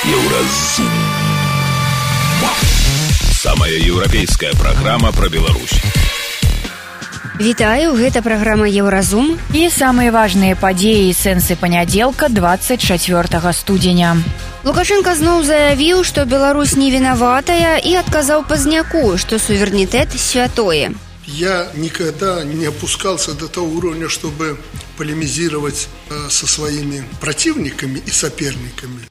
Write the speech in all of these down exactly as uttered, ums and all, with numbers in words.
Еўразум. Самая еўрапейская праграма пра Беларусь. Вітаю, гэта праграма Еўразум. І самыя важныя падзеі і сэнсы панядзелка двадцать чацвёртага студзеня. Лукашенко зноў заявіў, што Беларусь не вінаватая і адказаў Пазняку, што суверэнітэт святое. Я никогда не опускался до того уровня, чтобы полемизировать э, со своими противниками и соперниками.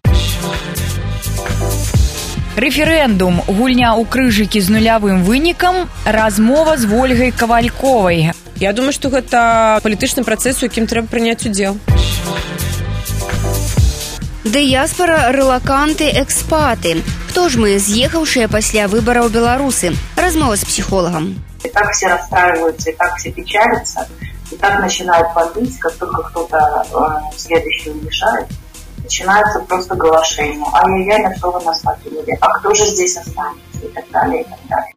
Рэферэндум, гульня ў крыжыкі з нулявым вынікам, размова з Вольгай Кавальковай. Я думаю, што гэта палітычны працэс, у якім трэба прыняць удзел. Дыяспара, рэлаканты, экспаты. Хто ж мы, з'ехаўшыя пасля выбараў беларусы? Размова с психологом. И так все расстраиваются, и так все печалятся, и так начинают вопить, как только кто-то э, следующий уезжает. Начинается просто голошение. Ай-яй-яй, на что вы нас покинули? А кто же здесь останется? И так далее, и так далее.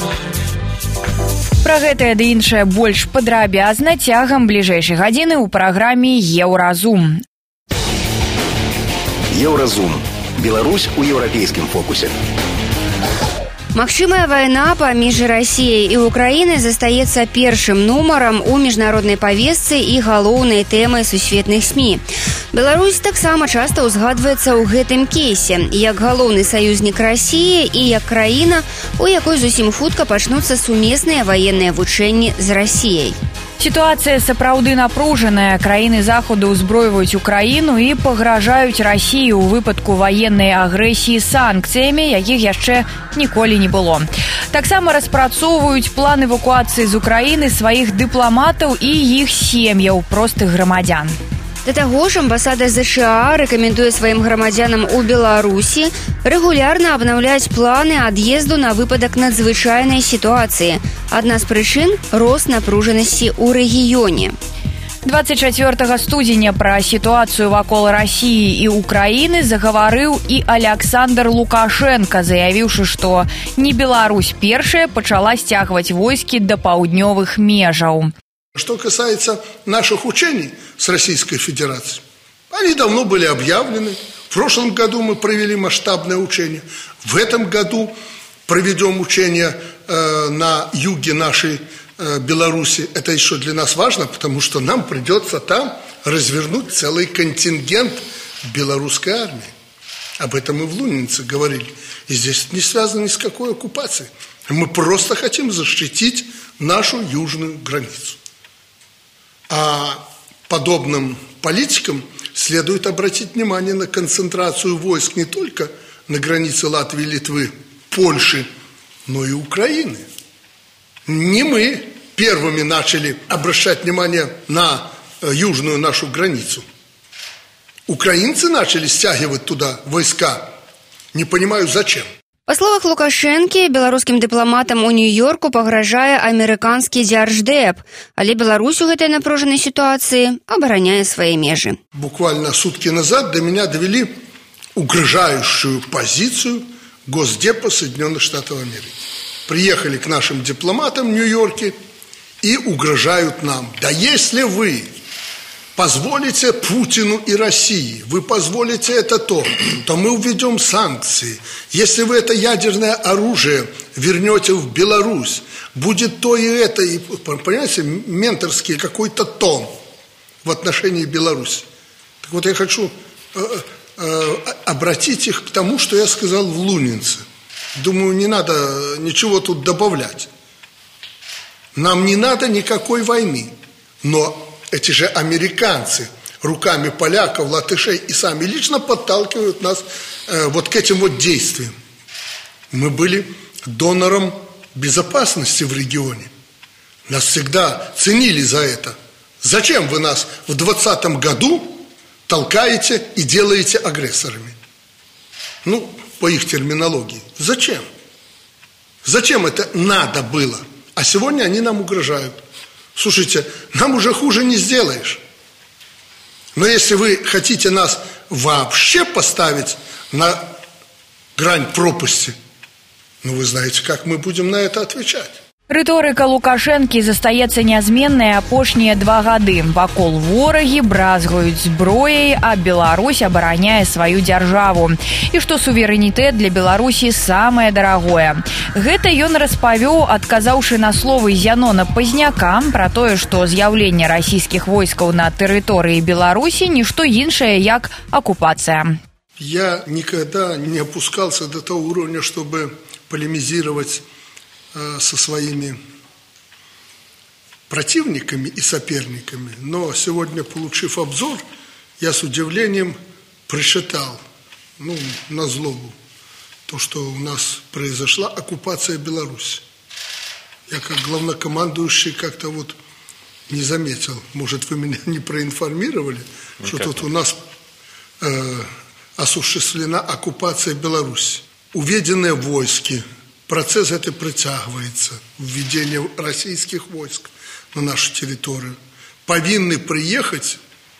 Пра гэтае ды іншае больш падрабязна цягам бліжэйшай гадзіны ў праграме Еўразум. Еўразум. Беларусь у еўрапейскім фокусе. Магчымая вайна паміж Расіяй і Украінай застаецца першым нумарам у міжнароднай павестцы і галоўнай тэмай сусветных СМІ. Беларусь таксама часта ўзгадваецца ў гэтым кейсе, як галоўны саюзнік Расіі і як краіна, у якой зусім хутка пачнуцца сумесныя ваенныя вучэнні з Расіяй. Сітуацыя сапраўды напружаная. Краіны Захаду ўзброіваюць Украіну і пагражаюць Расіі ў выпадку ваеннай агрэсіі санкцыямі, якіх яшчэ ніколі не было. Таксама распрацоўваюць план эвакуацыі з Украіны сваіх дыпламатаў і іх сем'яў, простых грамадзян. Да таго ж, амбасада ЗША рэкамендуе сваім грамадзянам у Беларусі рэгулярна абнаўляць планы ад'езду на выпадак надзвычайнай сітуацыі. Адна з прычын – рост напружанасці ў рэгіёне. двадцать чацвёртага студзеня пра сітуацыю вакол Расіі і Украіны загаварыў і Аляксандр Лукашенко, заявіўшы, што не Беларусь першая пачала сцягваць войскі да паўднёвых межаў. Что касается наших учений с Российской Федерацией, они давно были объявлены. В прошлом году мы провели масштабное учение. В этом году проведем учение э, на юге нашей э, Беларуси. Это еще для нас важно, потому что нам придется там развернуть целый контингент белорусской армии. Об этом мы в Лунице говорили. И здесь не связано ни с какой оккупацией. Мы просто хотим защитить нашу южную границу. А подобным политикам следует обратить внимание на концентрацию войск не только на границе Латвии, Литвы, Польши, но и Украины. Не мы первыми начали обращать внимание на южную нашу границу. Украинцы начали стягивать туда войска. Не понимаю, зачем. Па словах Лукашэнкі, беларускім дыпламатам у Нью-Йорку пагражае амерыканскі дзярждэп, але Беларусь у гэтай напружанай сітуацыі абараняе свае межы. Буквально сутки назад до меня довели угрожающую позицию Госдепа Соединенных Штатов Америки. Приехали к нашим дипломатам в Нью-Йорке и угрожают нам. Да если вы позволите Путину и России, вы позволите это то, то мы введем санкции. Если вы это ядерное оружие вернете в Беларусь, будет то и это, и, понимаете, менторский какой-то тон в отношении Беларуси. Так вот я хочу э, э, обратить их к тому, что я сказал в Лунице. Думаю, не надо ничего тут добавлять. Нам не надо никакой войны, но эти же американцы руками поляков, латышей и сами лично подталкивают нас э, вот к этим вот действиям. Мы были донором безопасности в регионе. Нас всегда ценили за это. Зачем вы нас в двадцатом году толкаете и делаете агрессорами? Ну, по их терминологии. Зачем? Зачем это надо было? А сегодня они нам угрожают. Слушайте, нам уже хуже не сделаешь. Но если вы хотите нас вообще поставить на грань пропасти, ну вы знаете, как мы будем на это отвечать. Рыторыка Лукашэнкі застаецца нязменнай апошнія два гады. Вакол ворагі бразгаюць зброяй, а Беларусь абараняе сваю дзяржаву. І што суверэнітэт для Беларусі самае дарагое. Гэта ён распавёў, адказаўшы на словы Зянона Пазняка пра тое, што з'яўленне расійскіх войскаў на тэрыторыі Беларусі нішто іншае, як оккупация. Я никогда не опускался до того уровня, чтобы полемизировать со своими противниками и соперниками. Но сегодня, получив обзор, я с удивлением прочитал, ну, на злобу, то, что у нас произошла оккупация Беларуси. Я как главнокомандующий как-то вот не заметил, может, вы меня не проинформировали, Никак что тут нет. у нас э, осуществлена оккупация Беларуси. Уведенные войски. Процесс это притягивается, введение российских войск на нашу территорию. Повинны приехать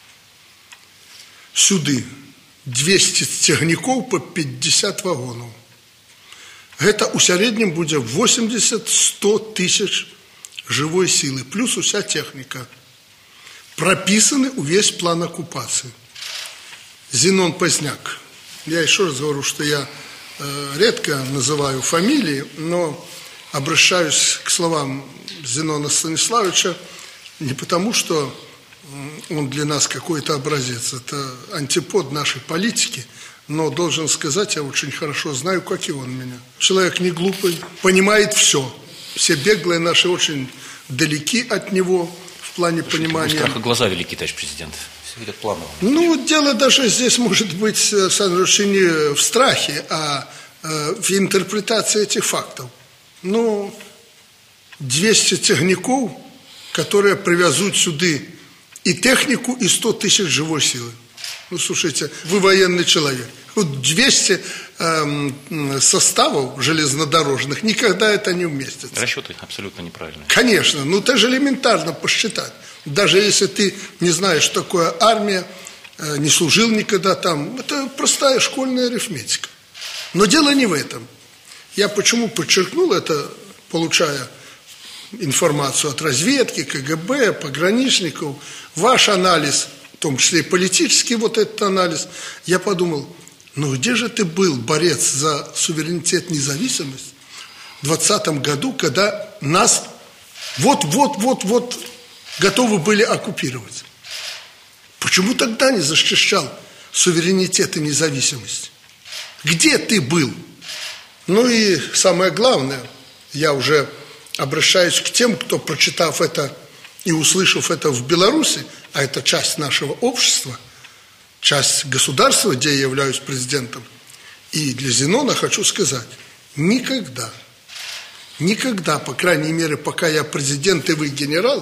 сюда двести цягнікоў по пятьдесят вагонов. Это у среднем будет восемьдесят - сто тысяч живой силы, плюс вся техника. Прописаны весь план оккупации. Зенон Пазняк. Я еще раз говорю, что я редко называю фамилии, но обращаюсь к словам Зенона Станиславовича не потому, что он для нас какой-то образец, это антипод нашей политики, но должен сказать, я очень хорошо знаю, как и он меня. Человек не глупый, понимает все. Все беглые наши очень далеки от него в плане Слушайте, понимания. У страха глаза велики, товарищ президент. Ну, дело даже здесь может быть, Александр, не в страхе, а в интерпретации этих фактов. Ну, двести цягнікоў, которые привезут сюда и технику, и сто тысяч живой силы. Ну, слушайте, вы военный человек. Вот двести эм, составов железнодорожных, никогда это не вместится. Расчеты абсолютно неправильные. Конечно, ну это же элементарно посчитать. Даже если ты не знаешь, что такое армия, не служил никогда там, это простая школьная арифметика. Но дело не в этом. Я почему подчеркнул это, получая информацию от разведки, КГБ, пограничников, ваш анализ, в том числе и политический вот этот анализ, я подумал, ну где же ты был, борец за суверенитет, независимость, в двадцатом году, когда нас вот-вот-вот-вот готовы были оккупировать. Почему тогда не защищал суверенитет и независимость? Где ты был? Ну и самое главное, я уже обращаюсь к тем, кто, прочитав это и услышав это в Беларуси, а это часть нашего общества, часть государства, где я являюсь президентом, и для Зенона хочу сказать, никогда, никогда, по крайней мере, пока я президент и вы генералы,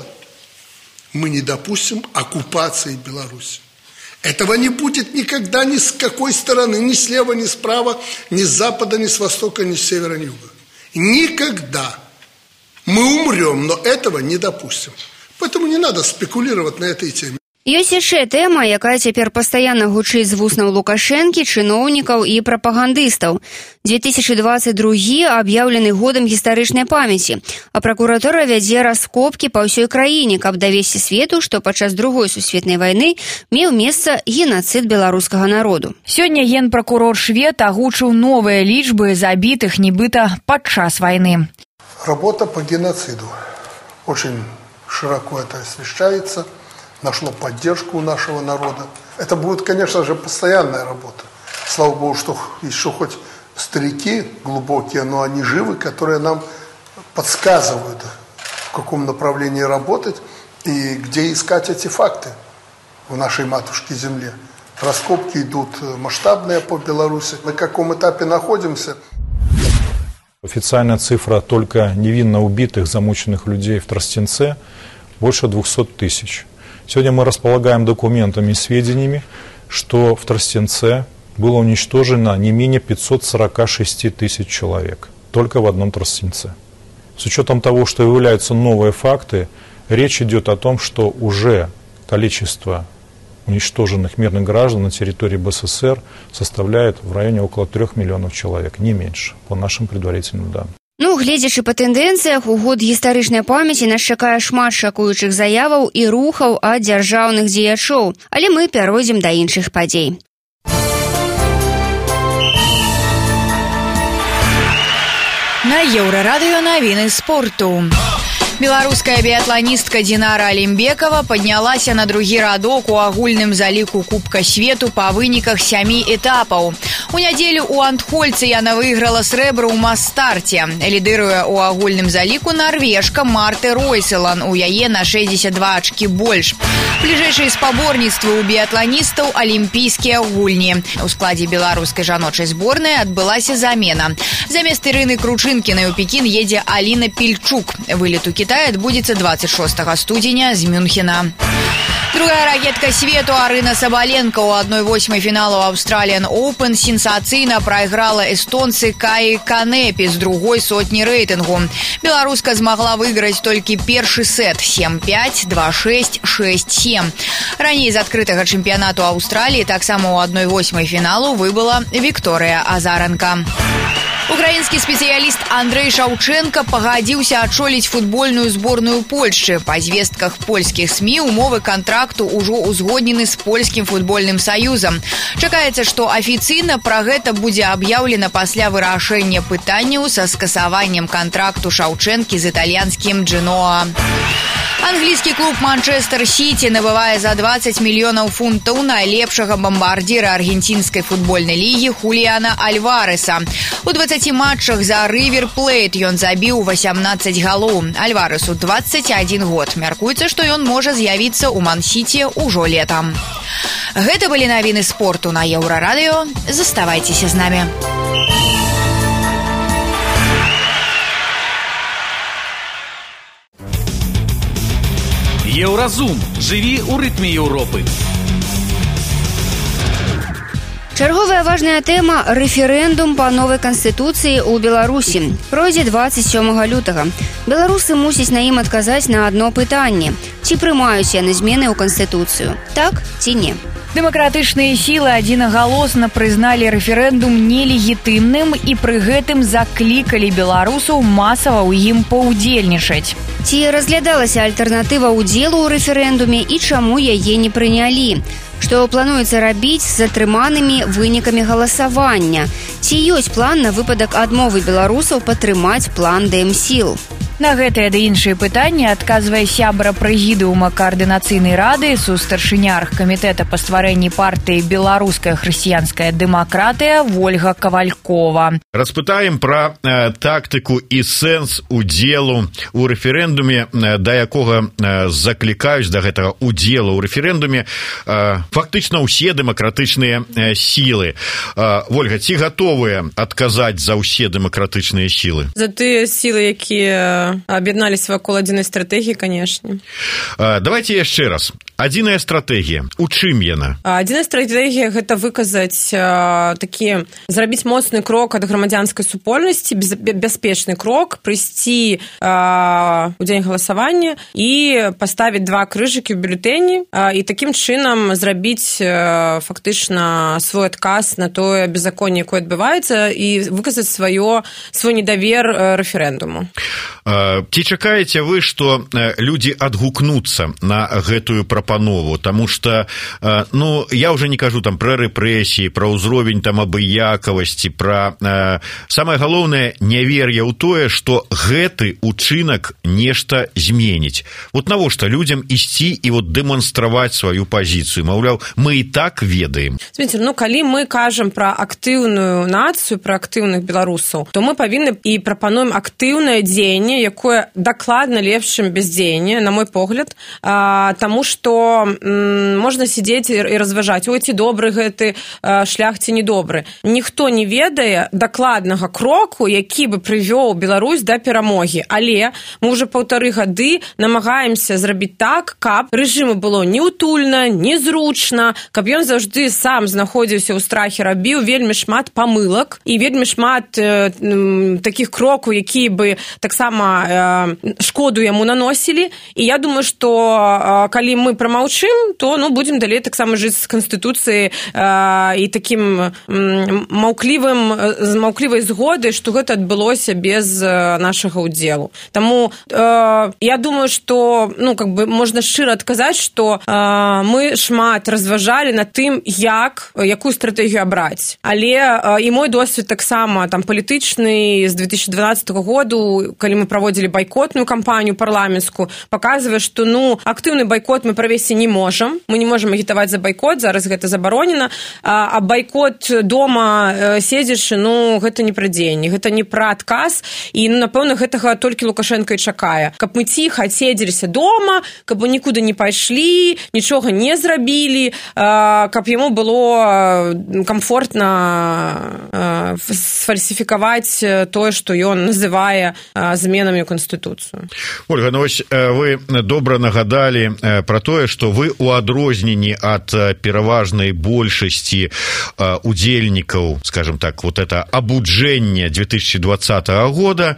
мы не допустим оккупации Беларуси. Этого не будет никогда ни с какой стороны, ни слева, ни справа, ни с запада, ни с востока, ни с севера, ни с юга. Никогда. Мы умрем, но этого не допустим. Поэтому не надо спекулировать на этой теме. Ёсць яшчэ тэма, якая цяпер пастаянна гучыць з вуснаў Лукашэнкі, чыноўнікаў і прапагандыстаў. две тысячи двадцать другі аб'яўлены годам гістарычнай памяці, а пракуратура вядзе раскопкі па ўсёй краіне, каб давесці свету, што падчас другой сусветнай вайны меў месца генацыд беларускага народу. Сёння генпракурор швед агучыў новыя лічбы забітых нібыта падчас вайны. Работа по геноциду очень широко это освещается. Нашло поддержку у нашего народа. Это будет, конечно же, постоянная работа. Слава Богу, что еще хоть старики глубокие, но они живы, которые нам подсказывают, в каком направлении работать и где искать эти факты в нашей матушке земле. Раскопки идут масштабные по Беларуси. На каком этапе находимся? Официальная цифра только невинно убитых, замученных людей в Тростенце больше двухсот тысяч. Сегодня мы располагаем документами и сведениями, что в Тростенце было уничтожено не менее пятьсот сорок шесть тысяч человек, только в одном Тростенце. С учетом того, что являются новые факты, речь идет о том, что уже количество уничтоженных мирных граждан на территории БССР составляет в районе около трех миллионов человек, не меньше, по нашим предварительным данным. Ну, гледзячы па тэндэнцыях, у год гістарычнай памяці нас чакае шмат шакуючых заяваў і рухаў ад дзяржаўных дзеячоў, але мы пяройдзем да іншых падзей. На Еўрарадыё навіны спорту. Беларуская біятланістка Динара Алімбекова паднялася на другі радок у агульным заліку Кубка свету па выніках сямі этапаў. У нядзелю ў Антхольцы яна выйграла срэбра ў мас-старце. Лідыруе ў агульным заліку нарвежка Марты Ройселан, у яе на шэсцьдзесят два ачкі больш. Бліжэйшыя спаборніцтвы ў біятланістаў алімпійскія гульні. У складзе беларускай жаночай зборнай адбылася замена. Замест Ірыны Кручынкінай у Пекін едзе Аліна Пільчук. Вылет у Кітай адбудзецца двадцать шостага студзеня з Мюнхена. Другая ракетка свету Арына Сабаленко ў адной восьмай фіналу Australian Open сенсацыйна прайграла эстонцы Каі Канепі з другой сотні рэйтынгу. Беларуска змагла выйграць толькі першы сет сем пяць, два шэсць, шэсць сем. Раней з адкрытага чэмпіянату Аўстраліі таксама ў адной восьмай фіналу выбыла Вікторыя Азаранка. Украінскі спецыяліст Андрэй Шаўчэнка пагадзіўся адчоліць футбольную зборную Польшчы. Па звестках польскіх СМІ умовы кантракту ўжо ўзгоднены з польскім футбольным саюзам. Чакаецца, што афіцыйна пра гэта будзе аб'яўлена пасля вырашэння пытанняў са скасаваннем кантракту Шаўчэнкі з італьянскім Джэноа. Англійскі клуб Манчестер Сіті набывае за двадцать мільёнаў фунтаў найлепшага бамбардзіра аргенцінскай футбольнай лігі Хуліяна Альвареса. У дваццаці матчах за Рывер Плэйт ён забіў васямнаццаць галоў. Альваресу дваццаць адзін год. Мяркуецца, што ён можа з'явіцца ў Ман-Сіці ўжо летам. Гэта былі навіны спорту на Еўрарадыё. Заставайцеся з намі. Еўразум. Жыві ў рытме Еўропы. Чарговая важная тэма – рэферэндум па новай канстытуцыі ў Беларусі. Пройдзе дваццаць сёмага лютага. Беларусы мусяць на ім адказаць на адно пытанне. Ці прымаюць яны змены ў канстытуцыю? Так ці не? Дэмакратычныя сілы адзінагалосна прызналі рэферэндум нелегітымным і пры гэтым заклікалі беларусаў масава ў ім паўдзельнічаць. Ці разглядалася альтэрнатыва ўдзелу ў рэферэндуме і чаму яе не прынялі? Што плануецца рабіць з атрыманымі вынікамі галасавання? Ці ёсць план на выпадак адмовы беларусаў падтрымаць план ДМ-сіл? На гэтыя ды іншыя пытанні адказвае сябра прэзідыума каардынацыйнай рады, сустаршыня аргкамітэта па стварэнні партыі «Беларуская хрысціянская дэмакратыя» Вольга Кавалькова. Распытаем пра э, тактыку і сэнс удзелу ў рэферэндуме, э, да якога э, заклікаюць да гэтага удзелу ў рэферэндуме э, фактычна ўсе дэмакратычныя э, сілы. Э, Вольга, ці гатовыя адказаць за ўсе дэмакратычныя сілы? За тыя сілы, якія аб'ядналіся вакол адзінай стратэгіі, канешне. Давайте яшчэ раз. Адзіная стратэгія. У чым яна? Адзіная стратэгія – гэта выказаць такі, зрабіць моцны крок ад грамадзянскай супольнасці, бяспечны крок, прыйсці у дзень галасавання і паставіць два крыжыкі ў бюлетэні і такім чынам зрабіць фактычна свой адказ на тое беззаконне, якое адбываецца, і выказаць сваё, свой недавер рэферэндуму. Ці чакаеце вы, што людзі адгукнуцца на гэтую прапанову? Таму што, ну, я ўжо не кажу там пра рэпрэсіі, пра ўзровень там абыякавасці, пра самае галоўнае нявер'е ў тое, што гэты учынак нешта зменіць. Вот навошта людзям ісці і вот дэманстраваць сваю пазіцыю? Маўляў, мы і так ведаем. Смотрите, ну, калі мы кажам пра актыўную нацыю, пра актыўных беларусаў, то мы павінны і прапануем актыўнае дзеянне, якое дакладна лепшым бяздзеянне, на мой погляд, а, таму што м, можна сидзець і разважаць, ой, ці добры гэты а, шлях, ці недобры. Ніхто не ведае дакладнага кроку, які бы прывёў Беларусь да перамогі. Але мы ўжо паўтары гады намагаемся зрабіць так, каб рэжыму было неутульна, незручна, каб ён заўжды сам знаходзіўся ў страхе, рабіў вельмі шмат памылак і вельмі шмат э, такіх крокаў, якія бы таксама э, шкоду яму наносілі. І я думаю, што э, калі мы прамаўчым, то ну будзем далей таксама жыць з канстытуцыяй і такім маўклівым з маўклівай згодай, што гэта адбылося без нашага ўдзелу. Таму я думаю, што ну как бы можна шчыра адказаць, што мы шмат разважалі над тым, як якую стратэгію абраць. Але і мой досвед таксама там палітычны з две тысячи дванаццатого году, калі мы праводзілі байкотную кампанію парламенцкую, паказвае, што ну актыўны байкот мы правесці не можам. Мы не можам агітаваць за байкот, зараз гэта забаронена, а байкот дома седзячы, ну гэта не пра дзеянні, гэта не пра адказ, і ну, напэўна гэтага толькі Лукашенко і чакае. Каб мы ціха адседзеліся дома, каб мы нікуды не пайшлі, нічога не зрабілі, каб яму было комфортна сфальсіфікаваць тое, што ён называе зменамі ў Канстытуцыю. Ольга, ну вось вы добра нагадалі пра тое, што вы у адрозненні ад пераважнай большасці удзельнікаў, скажем так, вот это абуджэнне две тысячи двадцатого года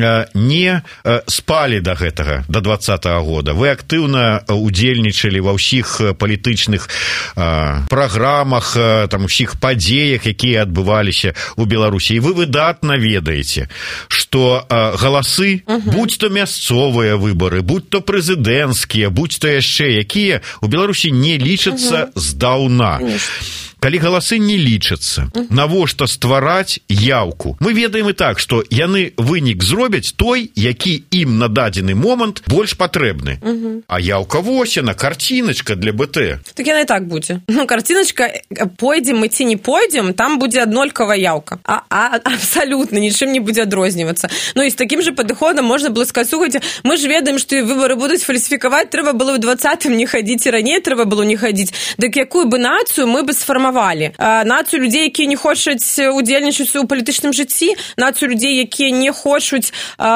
не спалі да гэтага, да двадцатого года. Вы актыўна удзельнічалі ва ўсіх палітычных праграмах, там усіх падзеях, якія адбываліся ў Беларусі. І вы выдатна ведаеце, што галасы, uh-huh. будь то мясцовыя выбары, будь то прэзідэнцкія, будь то яшчэ якія, у Беларусі не лічацца uh-huh. здаўна. Калі галасы не лічацца, навошта ствараць яўку? Мы ведаем і так, што яны вынік зробяць той, які ім на дадзены момант больш патрэбны. Угу. А яўка вось яна, карціначка для бэ тэ. Так яна і так будзе. Ну, карціначка, пойдзем мы ці не пойдзем, там будзе аднолькавая яўка. А, а абсалютна нічым не будзе адрознівацца. Ну і з такім жа падыходам можна было сказаць, слухайце, мы ж ведаем, што выбары будуць фальсіфікаваць, трэба было ў двадцатым не хадзіць, і раней трэба было не хадзіць. Дык якую бы нацыю мы бы сфармавалі? Нацыю людзей, якія не хочуць удзельнічаць у палітычным жыцці, нацыю людзей, якія не хочуць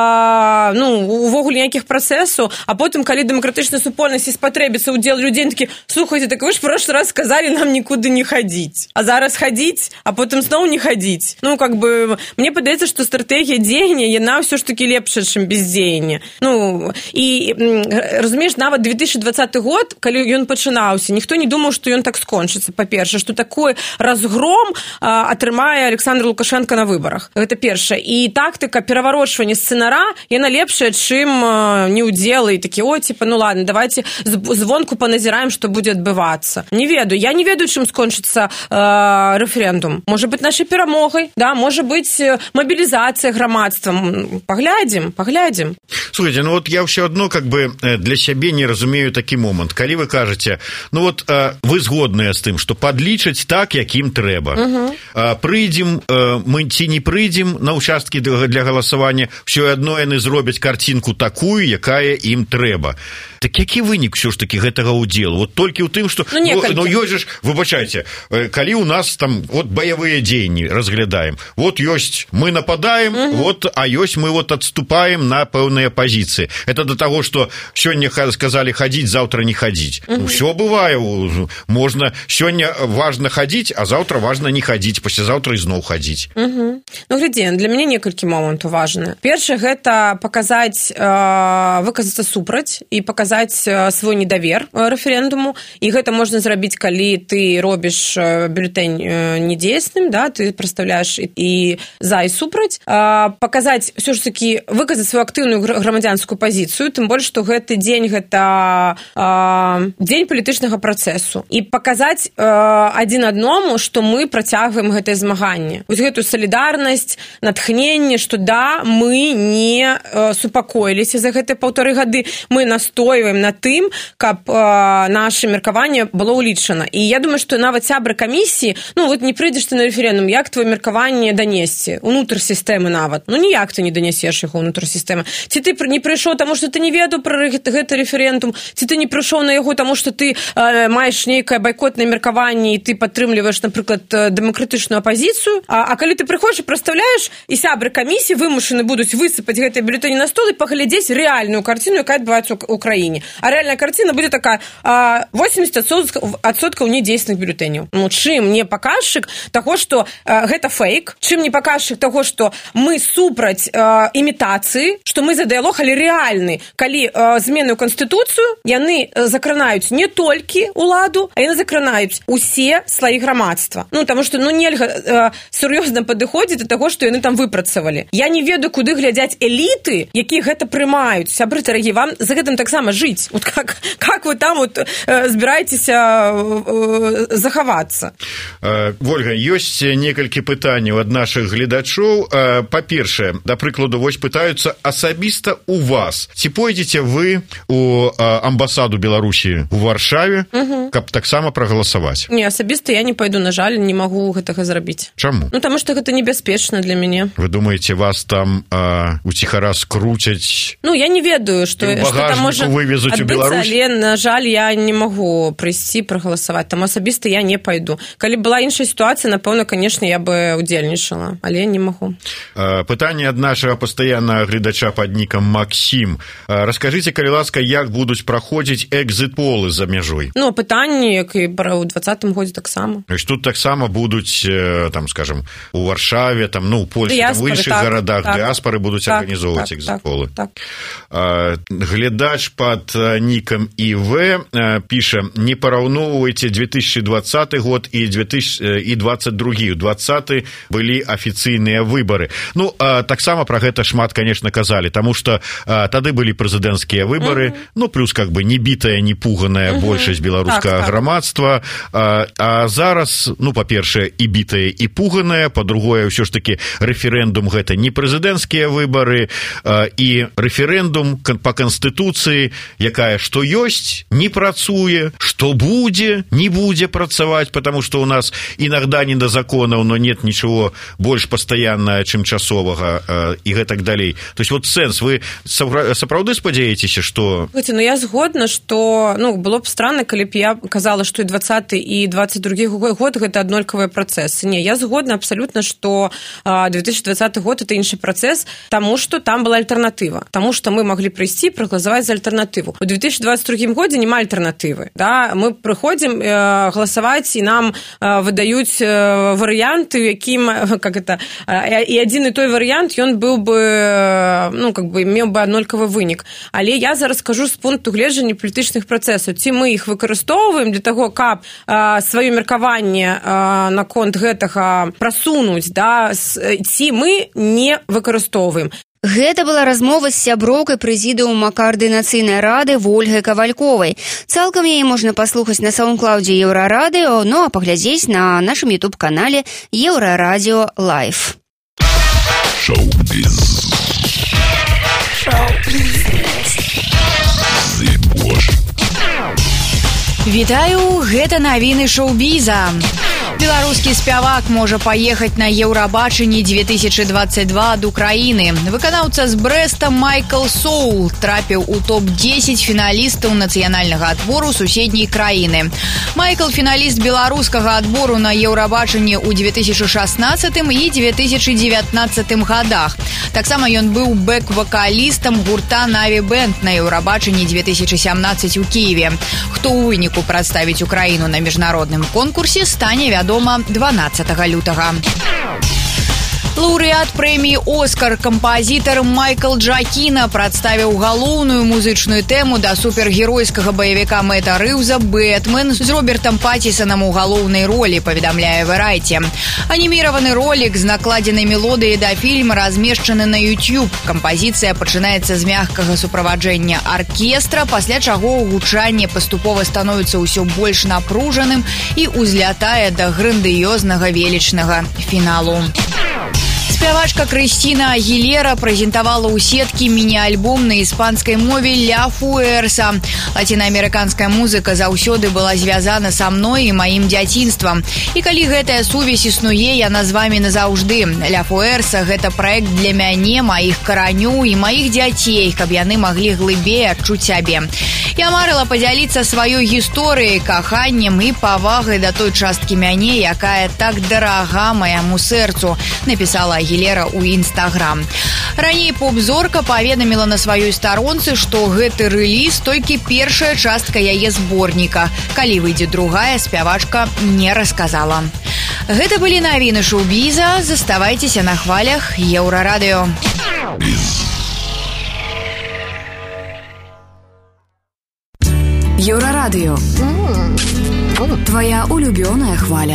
а, ну, увогуле ніякіх працэсаў, а потым, калі дэмакратычнай супольнасці спатрэбіцца ўдзел людзей, такі, слухайце, так вы ж в прошлый раз сказалі нам нікуды не хадзіць. А зараз хадзіць, а потым зноў не хадзіць. Ну, как бы, мне падаецца, што стратэгія дзеяння, яна ўсё ж такі лепшая, чым бездзеянне. Ну, і, разумееш, нават две тысячи двадцаты год, калі ён пачынаўся, ніхто не думаў, што ён так скончыцца, па-першае, што такой разгром а, атрымае Александр Лукашенко на выбарах. Гэта першае. І тактыка пераварочвання сцэнара, яна лепшая, чым а, неудзел і такі, о, типа, ну ладно, давайте звонку паназіраем, што будзе адбывацца. Не ведаю. Я не ведаю, чым скончыцца а, рэферэндум. Можа быць нашай перамогай, да, можа быць мабілізацыя грамадства. Паглядзім, паглядзім. Слушайте, ну вот я все одно как бы для сябе не разумею такі момант. Калі вы кажаце, ну вот вы згодныя з тым, што падлічаць так, як ім трэба. Uh-huh. Прыйдзем, мы ці не прыйдзем на ўчасткі для галасавання, ўсё адно яны зробяць карцінку такую, якая ім трэба. Так які вынік ўсё ж такі гэтага ўдзелу? Вот толькі ў тым, што ну, ну ёсць ж, выбачайце, калі у нас там вот баявыя дзеянні разглядаем, вот ёсць мы нападаем, uh-huh. вот, а ёсць мы вот адступаем на пэўныя пазіцыі. Это до таго, што сёння сказалі хадзіць, заўтра не хадзіць. Uh-huh. Усё бывае, можна сёння важна хадзіць, а заўтра важна не хадзіць, паслязаўтра ізноў хадзіць. Uh-huh. Ну, глядзі, для мяне некалькі момантаў важны. Першае, гэта паказаць, э, выказацца супраць і паказаць свой недавер рэферэндуму, і гэта можна зрабіць, калі ты робіш бюлетэнь недзейсным, да, ты прадстаўляеш і за і супраць, паказаць ўсё ж такі выказаць сваю актыўную грамадзянскую пазіцыю, тым больш, што гэты дзень гэта дзень палітычнага працэсу, і паказаць адзін адному, што мы працягваем гэтае змаганне. Вось гэтую салідарнасць, натхненне, што да, мы не супакоіліся за гэтыя паўтары гады, мы настойваем на тым, каб э, наше меркаванне было ўлічана. І я думаю, што нават сябры камісіі, ну, вот не прыйдзеш ты на рэферэндум, як твоё меркаванне данесці? Унутр сістэмы нават. Ну, ніяк ты не данесеш яго ўнутр сістэмы. Ці ты не прыйшоў, таму што ты не ведаў пра гэты рэферэндум, ці ты не прыйшоў на яго, таму што ты э, маеш нейкае байкотнае меркаванне і ты падтрымліваеш, напрыклад, дэмакратычную апазіцыю, а, а калі ты прыходзіш і прадстаўляеш, і сябры камісіі вымушаны будуць высыпаць гэтыя бюлетэні на стол і паглядзець рэальную карціну, якая адбываецца ў краіне. краіне. А рэальная карціна будзе такая: восемьдесят адсоткаў недзейсных бюлетэнняў. Ну, чым не паказчык таго, што гэта фейк, чым не паказчык таго, што мы супраць імітацыі, што мы за дыялог, але рэальны, калі змены ў канстытуцыю, яны закранаюць не толькі ўладу, а яны закранаюць усе слаі грамадства. Ну, таму што, ну, нельга сур'ёзна падыходзіць да таго, што яны там выпрацавалі. Я не ведаю, куды глядзяць эліты, якія гэта прымаюць. Сябры дарагія, вам за гэтым таксама жыць. Вот как, как вы там вот збіраецеся захавацца? Вольга, ёсць некалькі пытанняў ад нашых гледачоў. Па-першае, да прыкладу, вось пытаюцца асабіста у вас. Ці пойдзеце вы у амбасаду Беларусі у Варшаве, угу. каб таксама прагаласаваць? Не, асабіста я не пайду, на жаль, не магу гэтага зрабіць. Чаму? Ну, таму што гэта небяспечна для мяне. Вы думаеце, вас там а, уціхара скруцяць? Ну, я не ведаю, што, што там можа адбыцца, але, на жаль, я не магу прыйсці прагаласаваць. Там асабіста я не пайду. Калі была іншая сітуацыя, напэўна, канешне, я бы удзельнічала, але не магу. Пытанне ад нашага пастаяннага гледача пад нікам Максім. Раскажыце, калі ласка, як будуць праходзіць экзит-полы за мяжой? Ну, пытанне, як і ў двадцатым годзе таксама. То есть тут таксама будуць, там, скажем, у Варшаве, там, ну, у Польші, там, у іншых так, гарадах так, дыаспары будуць так, арганізоўваць так, экзит-полы. Так, так. Глядач пад нікам ІВ піша: не параўноўвайце две тысячи двадцаты год і двадцать другі. У двадцаты былі афіцыйныя выбары. Ну, таксама пра гэта шмат, конечно, казалі, таму што тады былі прэзідэнцкія выбары, mm-hmm. ну, плюс как бы не бітая, не пуганая mm-hmm. большасць беларускага так, грамадства. А, а зараз, ну, па-першае, і бітая, і пуганая, па-другое, ўсё ж таки рэферэндум гэта не прэзідэнцкія выбары, і рэферэндум па канстытуцыі, якая што ёсць, не працуе, што будзе, не будзе працаваць, потому что у нас иногда не до законов, но нет ничего больш пастаяннага, чым часовага, і гэтак далей. То есть вот сэнс, вы сапраўды спадзяецеся, што... Слушайте, ну я згодна, што, ну, было б странно, калі б я казала, што і двадцаты і двадцать другі год гэта аднолькавыя працэсы. Не, я згодна абсолютно, што две тысячи двадцаты год это іншы працэс, таму што там была альтэрнатыва, таму што мы маглі прыйсці прагаласаваць за альтэрнатыву. У две тысячи двадцать другім годзе няма альтэрнатывы, да? Мы прыходзім э, галасаваць, і нам э, выдаюць э, варыянты, у якім, как это, э, і адзін і той варыянт, ён быў бы, э, ну, как бы, меў бы аднолькавы вынік. Але я зараз скажу з пункту гледжання палітычных працэсаў, ці мы іх выкарыстоўваем для таго, каб э, сваё меркаванне э, наконт гэтага прасунуць, да, ці мы не выкарыстоўваем. Гэта была размова з сяброўкай прэзідыума каардынацыйнай рады Вольгай Кавальковай. Цалкам яе можна паслухаць на саундклаўдзе Еўрарадыё, ну а паглядзець на нашым ютуб-канале Еўрарадыё Лайв. Шоу-біз. Шоу-біз. Вітаю, гэта навіны шоу-біза. Беларускі спявак можа паехаць на Еўрабачанне две тысячи двадцать два ад Украіны. Выканаўца з Брэста Майкл Соул трапіў у топ дзесяць фіналістаў нацыянальнага адбору суседняй краіны. Майкл фіналіст беларускага адбору на Еўрабачанне ў две тысячи шаснаццатым і две тысячи дзевятнаццатым годах. Таксама ён быў бэк-вакалістам гурта Наві Бэнд на Еўрабачанне две тысячи сямнаццаць у Кіеве. Хто ў выніку прадставіць Украіну на міжнародным конкурсе, стане вядома дванаццатага лютага. Лаўрэат прэміі «Оскар» кампазітар Майкл Джакіна прадставіў галоўную музычную тэму да супергеройскага баевіка Мэта Рэўза «Бэтмен» з Робертам Паттісанам у галоўнай ролі, паведамляе Variety. Аніміраваны ролік з накладзенай мелодыяй да фільма размешчаны на YouTube. Кампазіцыя пачынаецца з мяккага суправаджэння аркестра, пасля чаго гучанне паступова становіцца ўсё больш напружаным і ўзлятае да грандыёзнага велічнага фіналу. Спявачка Крысціна Агілера прэзентавала ў сеткі міні-альбом на іспанскай мове «Ля Фуэрса». Лацінаамерыканская музыка заўсёды была звязана са мной і маім дзяцінствам. І калі гэтая сувязь існуе, яна з вамі назаўжды. «Ля Фуэрса» — гэта праект для мяне, маіх каранёў і маіх дзяцей, каб яны маглі глыбей адчуць сябе. Я марыла падзяліцца сваёй гісторыяй, каханнем і павагай да той часткі мяне, якая так дарага маяму сэрцу, напісала Агілера ў Інстаграм. Раней поп-зорка паведаміла на сваёй старонцы, што гэты рэліз толькі першая частка яе зборніка. Калі выйдзе другая, спявачка не расказала. Гэта былі навіны шоу-біза. Заставайцеся на хвалях Еўрарадыё. Еўрарадыё. Твоя улюбёная хваля.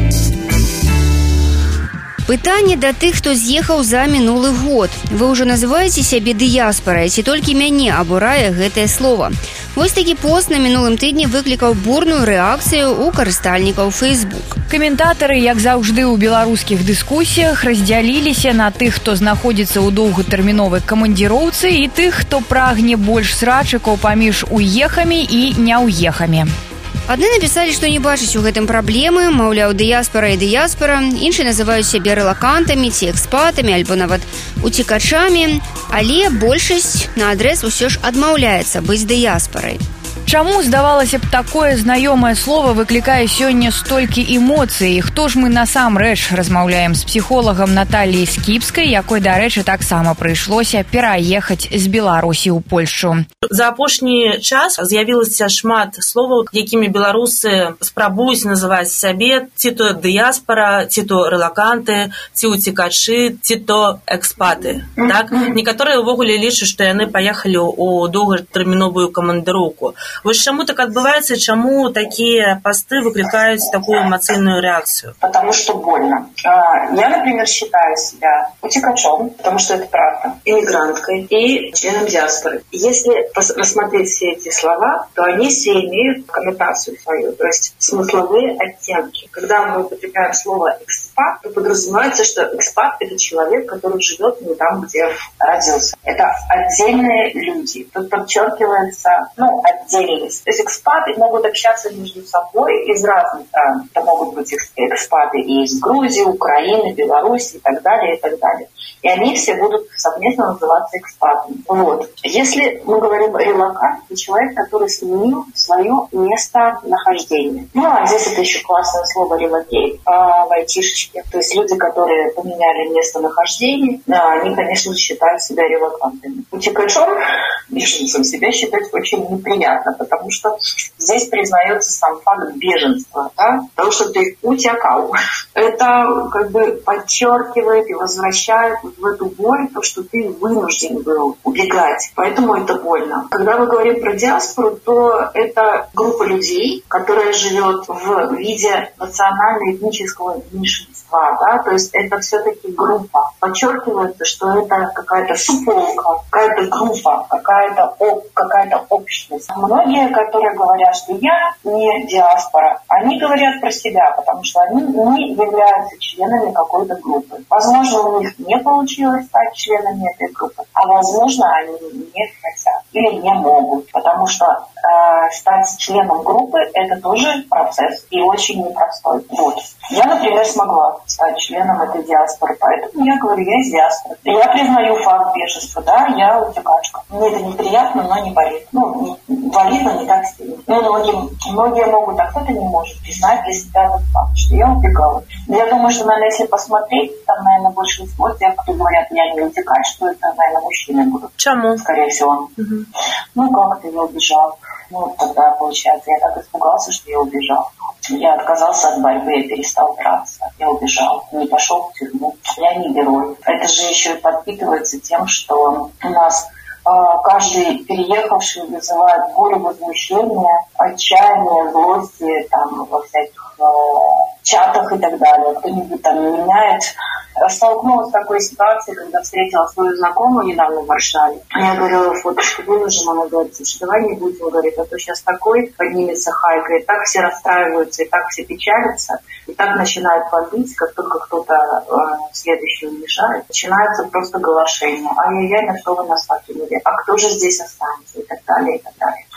Пытанне да тых, хто з'ехаў за мінулы год. Вы ўжо называеце сябе дыяспарай, ці толькі мяне абурае гэтае слова? Вось такі пост на мінулым тыдні выклікаў бурную рэакцыю ў карыстальнікаў Facebook. Каментатары, як заўжды ў беларускіх дыскусіях, раздзяліліся на тых, хто знаходзіцца ў доўгатэрміновай камандзіроўцы, і тых, хто прагне больш срачыкаў паміж уехамі і няўехамі. Адны напісалі, што не бачаць у гэтым праблемы, маўляў, дыяспара і дыяспара, іншыя называюць сябе рэлакантамі ці экспатамі, альбо нават уцекачамі, але большасць на адрэз усё ж адмаўляецца быць дыяспарай. Чаму, здавалася б, такое знаёмае слово выклікае сёння столькі эмоцый? Хто ж мы насамрэч? Размаўляем з псіхолагам Наталіяй Скіпскай, якой, дарэчы, таксама прыйшлося пераехаць з Беларусі ў Польшчу. За апошні час з'явілася шмат словаў, якімі беларусы спрабуюць называць сябе ці то дыяспара, ці то рэлаканты, ці уцекачы, ці то экспаты. Так? Некаторыя ўвогуле лічаць, што яны паехалі ў доўгатэрміновую камандыроўку. Вось чаму так адбываецца, чаму такие посты выкликают такую эмоциональную реакцию? Потому что больно. Я, например, считаю себя утекачом, потому что это правда, иммигранткой и членом диаспоры. Если рассмотреть все эти слова, то они все имеют коннотацию свою, то есть смысловые оттенки. Когда мы употребляем слово экспат, то подразумевается, что экспат – это человек, который живет не там, где родился. Это отдельные люди. Тут подчеркивается, ну, отдельность. То есть экспаты могут общаться между собой из разных стран. Это могут быть экспаты и из Грузии, Украины, Беларуси и так далее, и так далее. И они все будут совместно называться экспатами. Вот. Если мы говорим о релоканте, это человек, который сменил свое место нахождения. Ну, а здесь это еще классное слово релокейт в айтишечке. То есть люди, которые поменяли место нахождения, они, конечно, считают себя релокантами. Утекачом, беженцем себя считать очень неприятно, потому что здесь признается сам факт беженства, да? Потому что ты утекал. Это как бы подчеркивает и возвращает в эту боль то, что ты вынужден был убегать. Поэтому это больно. Когда мы говорим про диаспору, то это группа людей, которая живет в виде национально-этнического меньшинства, да? То есть это все-таки группа. Подчеркивается, что это какая-то суполка, какая-то группа, какая-то, какая-то общность. Многие, которые говорят, что я не диаспора, они говорят про себя, потому что они не являются членами какой-то группы. Возможно, у них не получилось стать членами этой группы, а возможно, они не хотят или не могут, потому что э, стать членом группы – это тоже процесс и очень непростой. Вот. Я, например, смогла стать членом этой диаспоры, поэтому я говорю, я из диаспоры. Я признаю факт беженства, да, я утекачка. Мне это неприятно, но не болит. Ну, не, болит, но не так сильно. Ну, многие, многие могут, а кто-то не может признать для себя этот факт, что я убегала. Но я думаю, что, наверное, если посмотреть, там, наверное, большинство тех, кто говорят, я не утекач, что это, наверное, мужчины будут. Чему? Скорее всего. Угу. Ну, как ты, я убежал. Ну, тогда, получается, я так испугался, что я убежал. Я отказался от борьбы, я перестал драться. Я убежал, не пошел в тюрьму. Я не герой. Это же еще и подпитывается тем, что у нас э, каждый переехавший вызывает боль, возмущение, отчаяние, злости там, во всяких э, чатах и так далее. Кто-нибудь там меняет. Столкнулась с такой ситуацией, когда встретила свою знакомую недавно в Варшаве. Я говорила, вот, что вынуждена, она говорит, слушай, давай не будем, говорит, а то сейчас такой поднимется хайка, и так все расстраиваются, и так все печалятся, и так начинают бомбить, как только кто-то э, следующий уезжает, начинается просто голошение. Ай-яй-яй, на что вы нас покинули? А кто же здесь останется? И так далее, и так далее.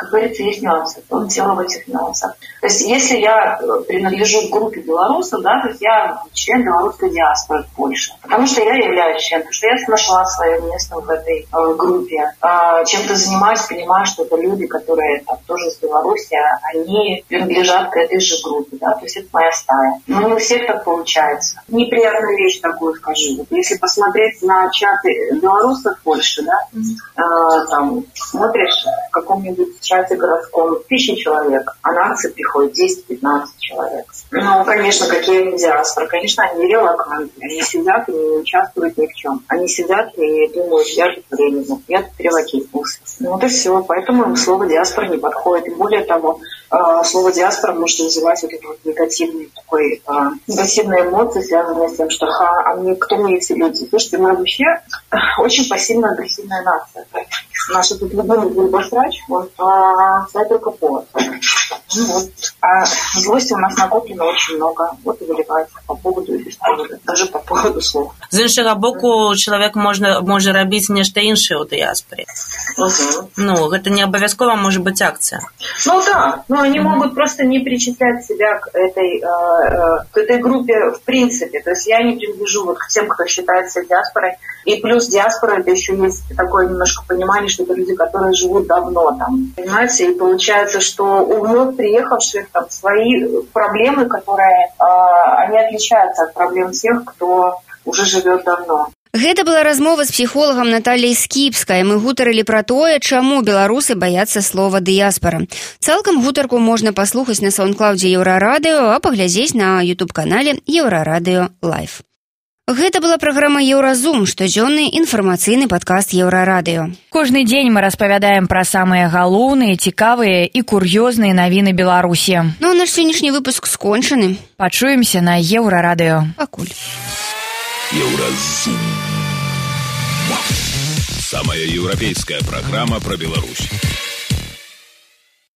как говорится, есть нюансы. Вот дело в этих нюансах. То есть если я принадлежу к группе белорусов, да, то есть я член белорусской диаспоры в Польше, потому что я являюсь членом, потому что я нашла свое место в этой э, группе. Э, чем-то занимаюсь, понимаю, что это люди, которые там, тоже из Беларуси, они принадлежат к этой же группе, да, то есть это моя стая. Но не у всех так получается. Неприятную вещь такую скажу. Если посмотреть на чаты белорусов в Польше, да, э, там смотришь в каком-нибудь чате городском тысячи человек, а на акции приходит десять-пятнадцать человек. Ну, конечно, какие они диаспоры. Конечно, они релаканты. Они сидят и не участвуют ни в чем. Они сидят и думают, я тут временно, я тут релакировался. Ну, вот и все. Поэтому им слово диаспора не подходит. И более того, слово диаспора может вызывать вот эту вот негативную, такой, негативные эмоции, связанные с тем, что ха, а мне, кто мы эти люди? Слушайте, мы вообще очень пассивно-агрессивная нация. Наша тут любой гульбасрач, вот, а, только повод. Ну, вот. А злости у нас накоплено очень много. Вот и выливается по поводу их истории, даже по поводу слов. З іншого боку, чоловік можна, може робити нечто інше у діаспорі. Угу. Ну, это не обовязково может быть акция. Ну да, но они mm-hmm. могут просто не причислять себя к этой, э, к этой группе в принципе. То есть я не принадлежу вот к тем, кто считается диаспорой. И плюс диаспора, это еще есть такое немножко понимание, что это люди, которые живут давно там. Понимаете? И получается, что у вновь приехавших там свои проблемы, которые э, они отличаются от проблем тех, кто уже живет давно. Гэта была размова з псіхолагам Натальяй Скіпскай. Мы гутарылі пра тое, чаму беларусы баяцца слова дыяспара. Цалкам гутарку можна паслухаць на саундклаудзе Еўрарадыё, а паглядзець на ютуб-канале Еўрарадыё Лайв. Гэта была праграма Еўразум, штодзённы інфармацыйны падкаст Еўрарадыё. Кожны дзень мы распавядаем пра самыя галоўныя, цікавыя і кур'ёзныя навіны Беларусі. Ну, наш сённяшні выпуск скончаны. Пачуемся на Еўрарадыё. Пакуль. Еўразум. Самая европейская программа про Беларусь.